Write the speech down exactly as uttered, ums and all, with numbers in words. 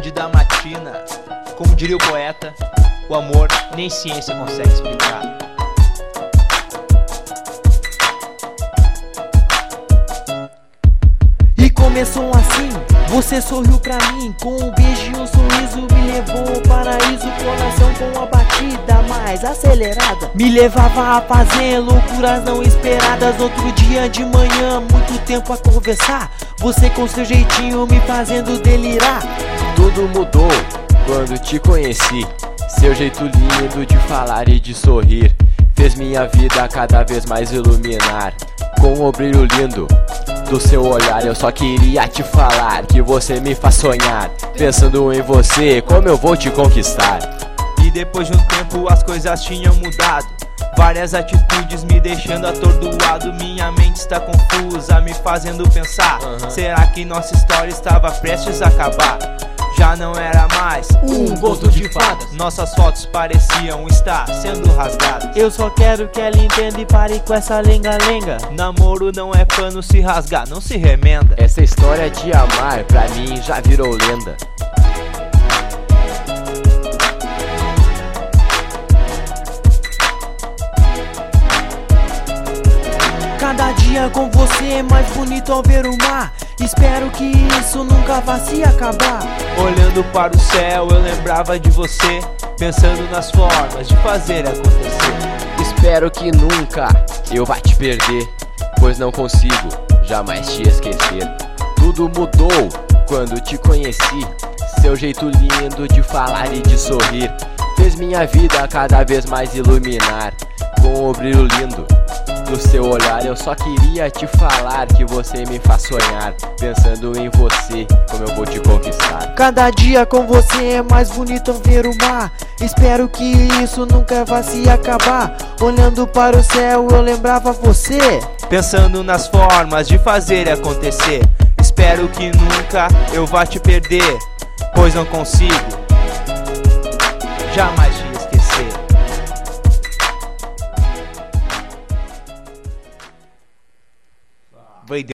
Cândida matina, como diria o poeta, o amor nem ciência consegue explicar. E começou assim, você sorriu pra mim, com um beijo e um sorriso me levou ao paraíso. Coração com a batida mais acelerada me levava a fazer loucuras não esperadas. Outro dia de manhã, muito tempo a conversar, você com seu jeitinho me fazendo delirar. Tudo mudou quando te conheci, seu jeito lindo de falar e de sorrir fez minha vida cada vez mais iluminar. Com o brilho lindo do seu olhar, eu só queria te falar que você me faz sonhar. Pensando em você, como eu vou te conquistar. E depois de um tempo as coisas tinham mudado, várias atitudes me deixando atordoado. Minha mente está confusa, me fazendo pensar, uhum. Será que nossa história estava prestes a acabar? Já não era mais um conto de fadas, nossas fotos pareciam estar sendo rasgadas. Eu só quero que ela entenda e pare com essa lenga-lenga. Namoro não é pano, se rasgar não se remenda. Essa história de amar pra mim já virou lenda. Cada dia com você é mais bonito ao ver o mar. Espero que isso nunca vá se acabar. Olhando para o céu eu lembrava de você, pensando nas formas de fazer acontecer. Espero que nunca eu vá te perder, pois não consigo jamais te esquecer. Tudo mudou quando te conheci, seu jeito lindo de falar e de sorrir fez minha vida cada vez mais iluminar. Com o brilho lindo do seu olhar, eu só queria te falar que você me faz sonhar. Pensando em você, como eu vou te conquistar. Cada dia com você é mais bonito ao ver o mar. Espero que isso nunca vá se acabar. Olhando para o céu eu lembrava você, pensando nas formas de fazer acontecer. Espero que nunca eu vá te perder, pois não consigo jamais